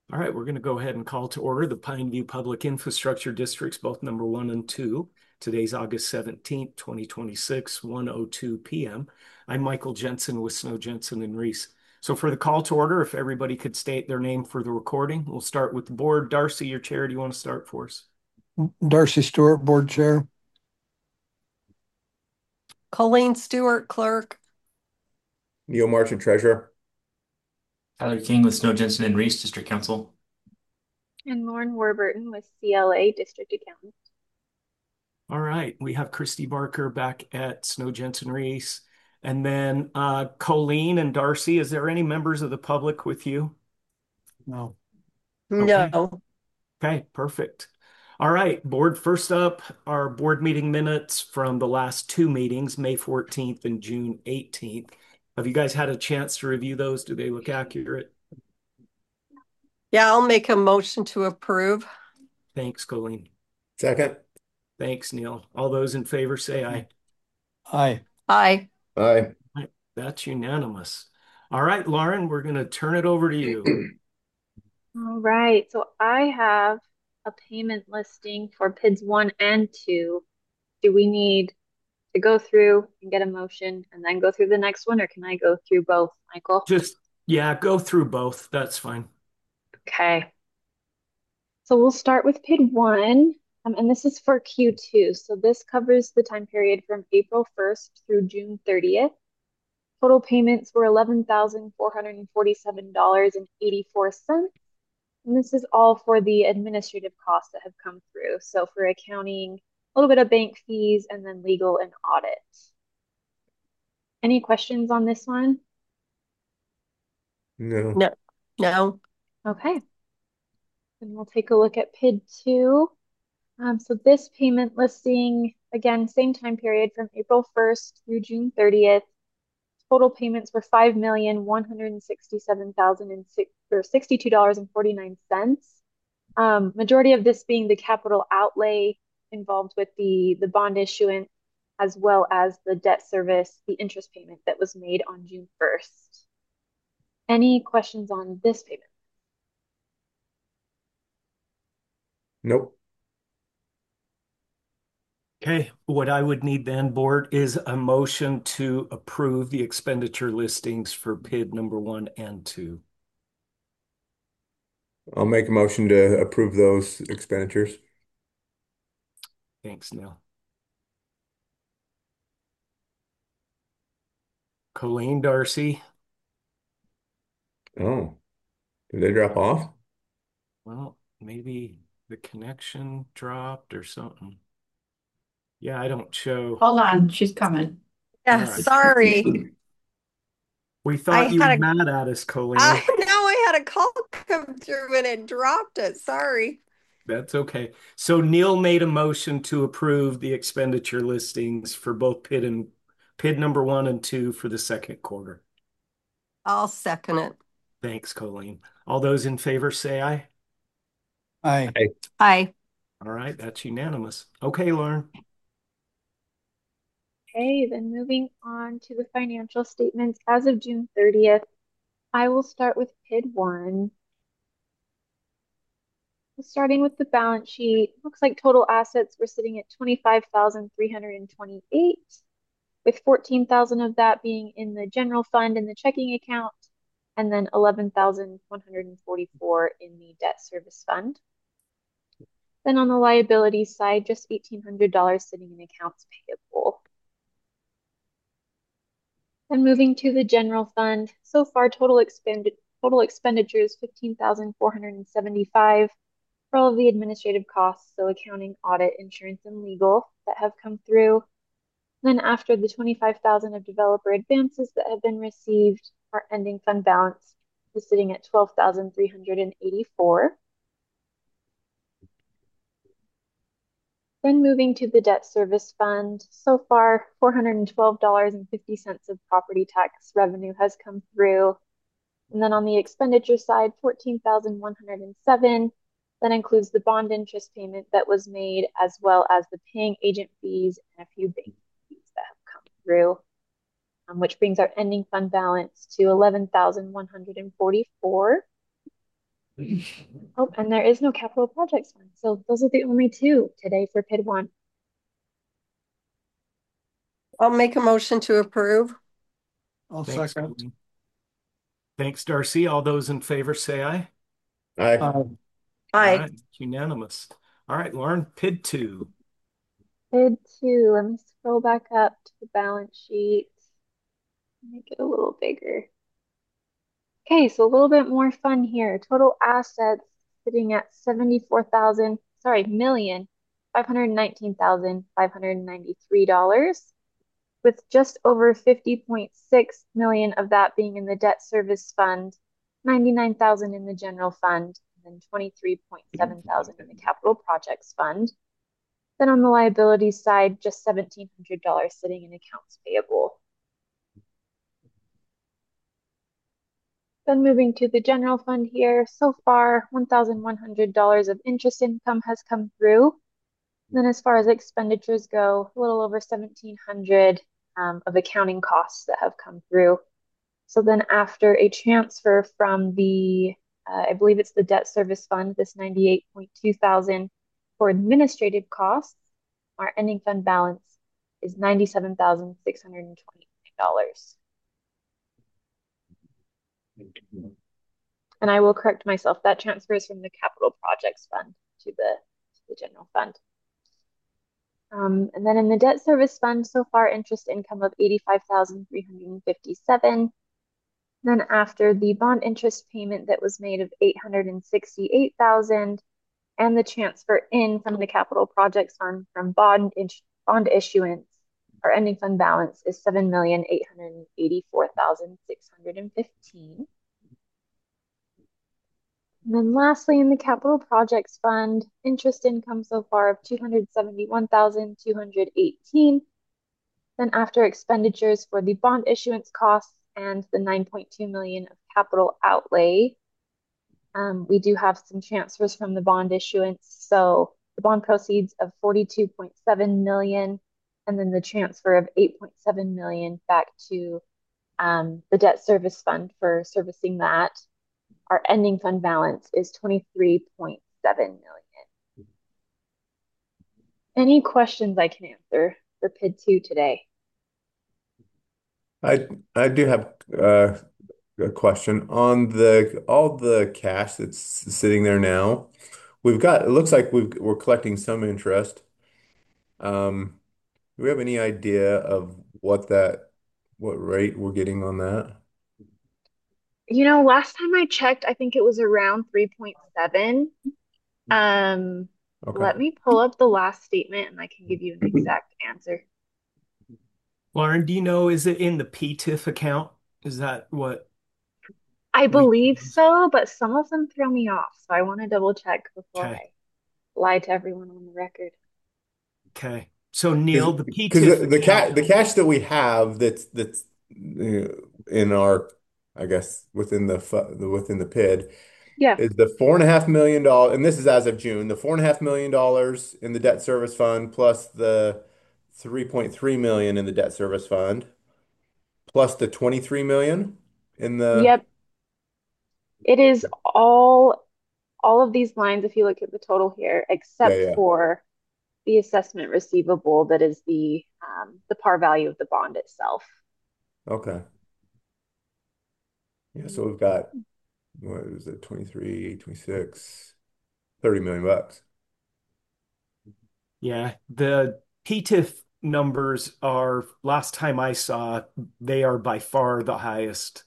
All right, we're going to go ahead and call to order the Pineview Public Infrastructure Districts, both number 1 and 2. Today's August 17th, 2026, 1:02 p.m. I'm Michael Jensen with Snow Jensen and Reese. So for the call to order, if everybody could state their name for the recording, we'll start with the board. Darcy, your chair, do you want to start for us? Darcy Stewart, Board Chair. Colleen Stewart, clerk. Neil Marchant, Treasurer. Tyler King with Snow Jensen and Reese, District Council. And Lauren Warburton with CLA District Accountant. All right, we have Christy Barker back at Snow Jensen Reese. And then Colleen and Darcy, is there any members of the public with you? No. Okay. No. Okay, perfect. All right, board, first up, our board meeting minutes from the last two meetings, May 14th and June 18th. Have you guys had a chance to review those? Do they look accurate? Yeah, I'll make a motion to approve. Thanks, Colleen. Second. Thanks, Neil. All those in favor say aye. Aye. Aye. Aye. That's unanimous. All right, Lauren, we're going to turn it over to you. All right, so I have a payment listing for PIDs 1 and 2. Do we need to go through and get a motion and then go through the next one, or can I go through both, Michael? Yeah, go through both. That's fine. Okay. So we'll start with PID 1, and this is for Q2. So this covers the time period from April 1st through June 30th. Total payments were $11,447.84. And this is all for the administrative costs that have come through. So for accounting, a little bit of bank fees, and then legal and audit. Any questions on this one? No. No. No. Okay. And we'll take a look at PID 2. So this payment listing, again, same time period from April 1st through June 30th. Total payments were $5,167,062.49. Majority of this being the capital outlay involved with the bond issuance, as well as the debt service, the interest payment that was made on June 1st. Any questions on this payment? Nope. Okay, what I would need then, board, is a motion to approve the expenditure listings for PID number 1 and 2. I'll make a motion to approve those expenditures. Thanks, Neil. Colleen, Darcy. Oh, did they drop off? Well, maybe the connection dropped or something. Yeah, I don't show. Hold on, she's coming. Yeah, All right. sorry. We thought you were mad at us, Colleen. I know I had a call come through and it dropped it. Sorry. That's okay. So Neil made a motion to approve the expenditure listings for both PID number 1 and 2 for the second quarter. I'll second it. Thanks, Colleen. All those in favor say aye. Aye. Aye. All right, that's unanimous. Okay, Lauren. Okay, then moving on to the financial statements as of June 30th. I will start with PID 1. Starting with the balance sheet, looks like total assets were sitting at 25,328, with 14,000 of that being in the general fund in the checking account, and then 11,144 in the debt service fund. Then on the liability side, just $1,800 sitting in accounts payable. Then moving to the general fund, so far total expenditures 15,475 for all of the administrative costs, so accounting, audit, insurance, and legal that have come through. Then after the 25,000 of developer advances that have been received, our ending fund balance is sitting at 12,384. Then moving to the debt service fund, so far $412.50 of property tax revenue has come through. And then on the expenditure side, 14,107. That includes the bond interest payment that was made, as well as the paying agent fees and a few bank fees that have come through, which brings our ending fund balance to 11,144. Oh, and there is no capital projects fund. So those are the only two today for PID 1. I'll make a motion to approve. I'll Thanks, second. Colleen. Thanks, Darcy. All those in favor say aye. Aye. Aye. All Aye. right, it's unanimous. All right, Lauren, PID 2. PID 2, let me scroll back up to the balance sheet. Make it a little bigger. Okay, so a little bit more fun here. Total assets sitting at 74,000, sorry, million, $519,593, with just over 50.6 million of that being in the debt service fund, 99,000 in the general fund, and then 23.7 thousand in the capital projects fund. Then on the liabilities side, just $1,700 sitting in accounts payable. Then moving to the general fund here, so far $1,100 of interest income has come through. Then as far as expenditures go, a little over 1,700 of accounting costs that have come through. So then after a transfer from the, I believe it's the debt service fund, this 98.2 thousand for administrative costs, our ending fund balance is $97,629. And I will correct myself, that transfers from the capital projects fund to the general fund. And then in the debt service fund, so far interest income of 85,357. Then after the bond interest payment that was made of 868,000 and the transfer in from the capital projects fund from bond issuance, our ending fund balance is 7,884,615. And then lastly, in the capital projects fund, interest income so far of 271,218. Then after expenditures for the bond issuance costs and the 9.2 million of capital outlay, we do have some transfers from the bond issuance. So the bond proceeds of 42.7 million, and then the transfer of 8.7 million back to the debt service fund for servicing that. Our ending fund balance is 23.7 million. Any questions I can answer for PID 2 today? I do have a question on the all the cash that's sitting there now. It looks like we're collecting some interest. Do we have any idea of what rate we're getting on that? Last time I checked, I think it was around 3.7. Um, Okay. Let me pull up the last statement and I can give you an exact answer. Lauren, do you know, is it in the PTIF account? Is that what I we believe use? so, but some of them throw me off, so I want to double check before Okay. I lie to everyone on the record. Okay. So Neil, the Because PTIF account. the cash that we have that's in our, I guess, within the PID Yeah. is the $4.5 million, and this is as of June, the $4.5 million in the debt service fund plus the 3.3 million in the debt service fund plus the 23 million in the Yep. It is all of these lines, if you look at the total here, yeah, except yeah. for the assessment receivable that is the par value of the bond itself. Okay. Yeah, so we've got, what is it, 23, 26, 30 million bucks. Yeah, the PTIF numbers are, last time I saw, they are by far the highest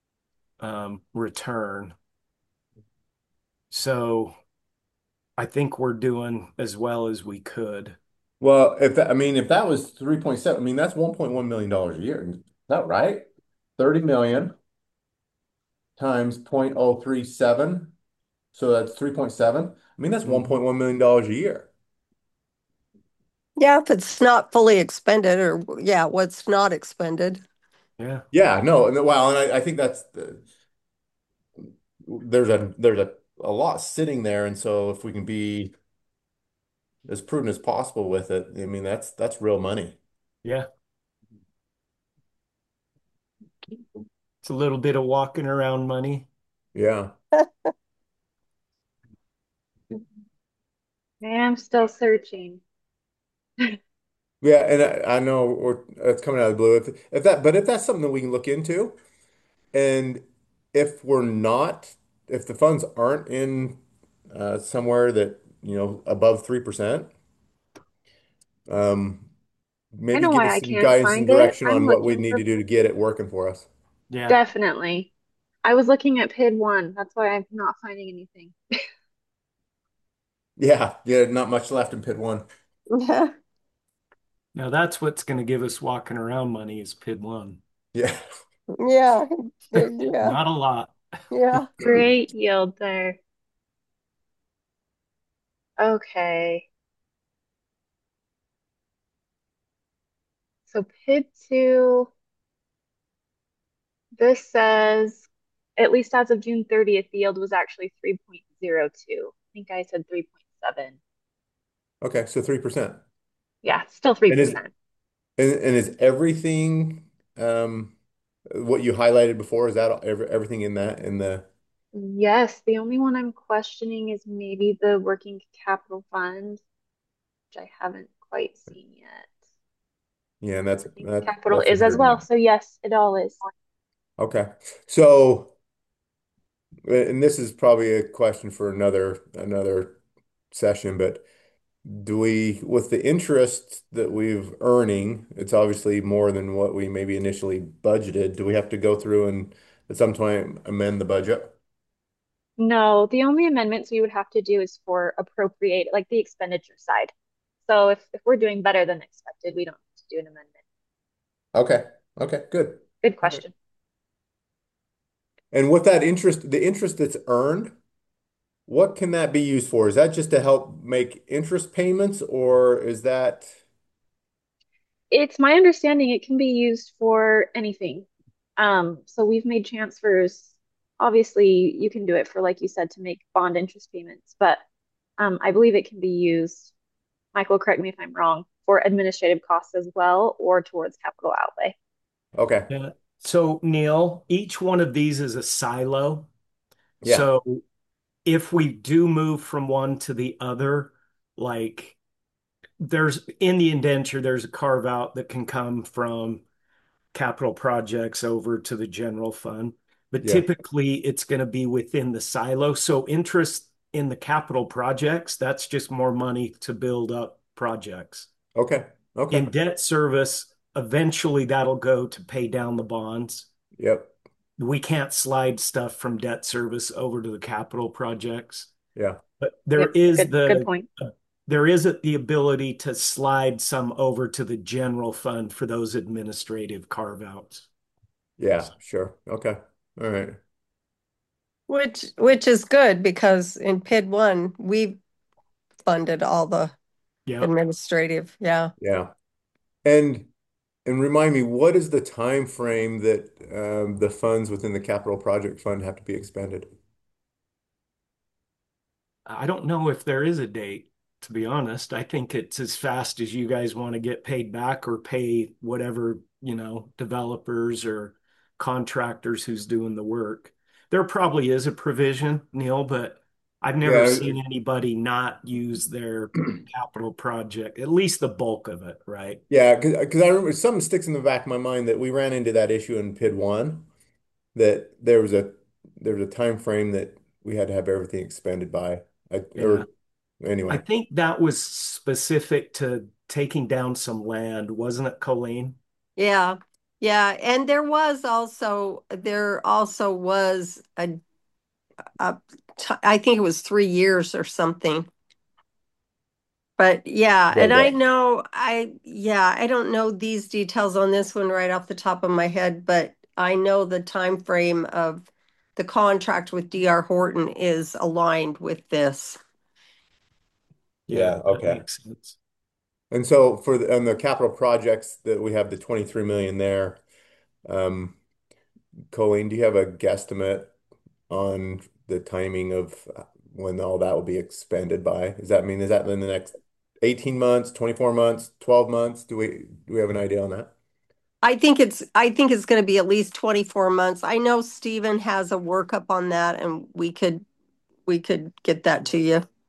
return. So I think we're doing as well as we could. Well, if that was 3.7, I mean, that's $1.1 million a year. Is that right? 30 million times 0.037. So that's 3.7. I mean, that's $1.1 million a year. Yeah, if it's not fully expended or yeah, what's not expended. Yeah. Yeah, no, and I think there's a lot sitting there, and so if we can be as prudent as possible with it, I mean, that's real money. Yeah. It's a little bit of walking around money. Yeah. I'm still searching. Yeah, and I know it's coming out of the blue. If that's something that we can look into, and if we're not, if the funds aren't in somewhere that, above 3%, um, I maybe know give why us I some can't guidance and find it. direction I'm on what we looking need for to do to get it working for us. Yeah. definitely. I was looking at PID 1. That's why I'm not finding anything. Yeah, yeah, not much left in pit one. Yeah. Now that's what's going to give us walking around money is PID one. Yeah. Yeah. Yeah. Not a lot. Yeah. Great yield there. Okay. So PID 2, this says, at least as of June 30th, the yield was actually 3.02. I think I said 3.7. Okay, so 3%. Yeah, still And is 3%. and is everything um what you highlighted before, is that everything in that in the Yes, the only one I'm questioning is maybe the working capital fund, which I haven't quite seen yet. yeah, and that's Working that capital that's is as well. 100. So yes, it all is. Okay. So, and this is probably a question for another session, but do we, with the interest that we've earning, it's obviously more than what we maybe initially budgeted. Do we have to go through and at some time amend the budget? No, the only amendments we would have to do is for appropriate, like the expenditure side. So if we're doing better than expected, we don't have to do an amendment. Okay. Okay, good. Good All right. question. And with that interest, the interest that's earned, what can that be used for? Is that just to help make interest payments, or is that, It's my understanding it can be used for anything. So we've made transfers. Obviously, you can do it for, like you said, to make bond interest payments, but I believe it can be used, Michael, correct me if I'm wrong, for administrative costs as well or towards capital outlay. okay. Yeah. So Neil, each one of these is a silo. Yeah. So if we do move from one to the other, like there's in the indenture, there's a carve out that can come from capital projects over to the general fund. But Yeah. typically it's going to be within the silo. So interest in the capital projects, that's just more money to build up projects. Okay. Okay. In debt service, eventually that'll go to pay down the bonds. Yep. We can't slide stuff from debt service over to the capital projects, Yeah. but Yep, good point. there is the ability to slide some over to the general fund for those administrative carve outs. Yeah. Sure. Okay. All right. Which is good because in PID one, we funded all the Yeah. administrative. Yeah. Yeah. And remind me, what is the time frame that the funds within the capital project fund have to be expended? I don't know if there is a date, to be honest. I think it's as fast as you guys want to get paid back or pay whatever, developers or contractors who's doing the work. There probably is a provision, Neil, but I've never Yeah. seen anybody not use their capital project, at least the bulk of it, right? Yeah, because I remember something sticks in the back of my mind that we ran into that issue in PID one, that there was a time frame that we had to have everything expended by. Yeah. Or I anyway. think that was specific to taking down some land, wasn't it, Colleen? Yeah. Yeah. And there also was I think it was 3 years or something. But yeah, Well, and that, I don't know these details on this one right off the top of my head, but I know the time frame of the contract with D.R. Horton is aligned with this. Yeah, yeah, that okay. makes sense. And so on the capital projects that we have the 23 million there, um, Colleen, do you have a guesstimate on the timing of when all that will be expended by? Is that in the next 18 months, 24 months, 12 months? Do we have an idea on that? I think it's going to be at least 24 months. I know Stephen has a workup on that and we could get that to you.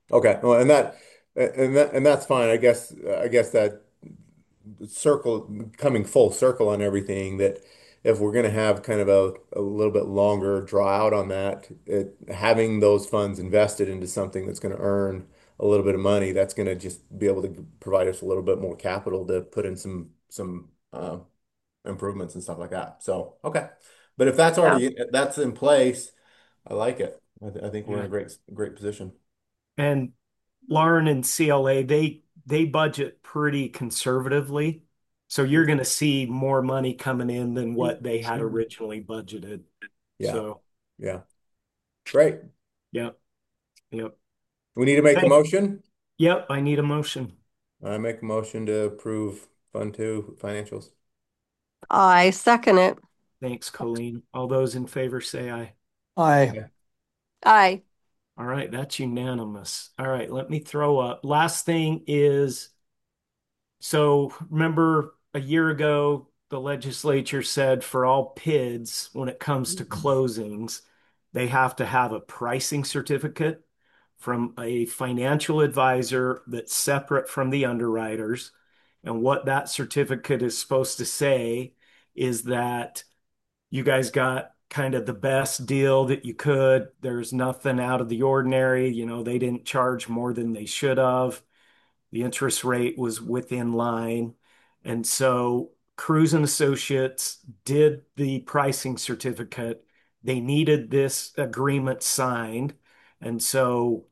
Okay, well, and that's fine. I guess that circle coming full circle on everything, that if we're going to have kind of a little bit longer draw out on that, having those funds invested into something that's going to earn a little bit of money, that's going to just be able to provide us a little bit more capital to put in some improvements and stuff like that. So, okay. But if Yeah. that's in place, I like it. I think we're in Yeah. a great position. And Lauren and CLA, they budget pretty conservatively. So you're going to see more money coming in than what they had originally budgeted. Yeah. So, Yeah. Great. yep, yep. We need to make a Thank- motion. Yep, I need a motion. I make a motion to approve Fund Two financials. I second it. Thanks, Colleen. All those in favor say aye. Aye. Yeah. Aye. All right, that's unanimous. All right, let me throw up. Last thing is, so remember a year ago, the legislature said for all PIDs, when it comes to closings, they have to have a pricing certificate from a financial advisor that's separate from the underwriters. And what that certificate is supposed to say is that you guys got kind of the best deal that you could. There's nothing out of the ordinary. They didn't charge more than they should have. The interest rate was within line. And so Cruz and Associates did the pricing certificate. They needed this agreement signed. And so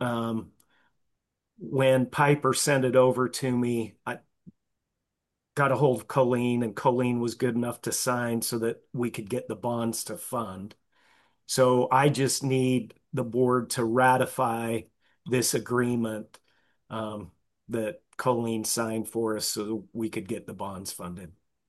when Piper sent it over to me, I got a hold of Colleen, and Colleen was good enough to sign so that we could get the bonds to fund. So I just need the board to ratify this agreement that Colleen signed for us so we could get the bonds funded.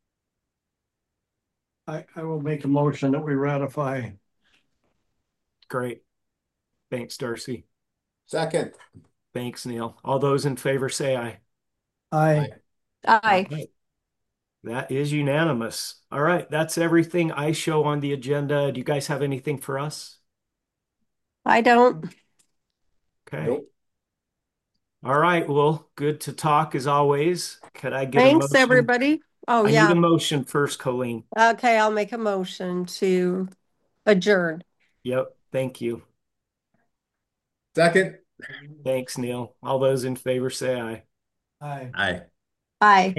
I will make a motion that we ratify. Great. Thanks, Darcy. Second. Thanks, Neil. All those in favor say aye. Aye. All Aye. right. That is unanimous. All right. That's everything I show on the agenda. Do you guys have anything for us? I don't. Okay. Nope. All right. Well, good to talk as always. Could I get a Thanks, motion? everybody. Oh, I need a yeah. motion first, Colleen. Okay, I'll make a motion to adjourn. Yep. Thank you. Second. Thanks, Neil. All those in favor say aye. Aye. Aye. Aye.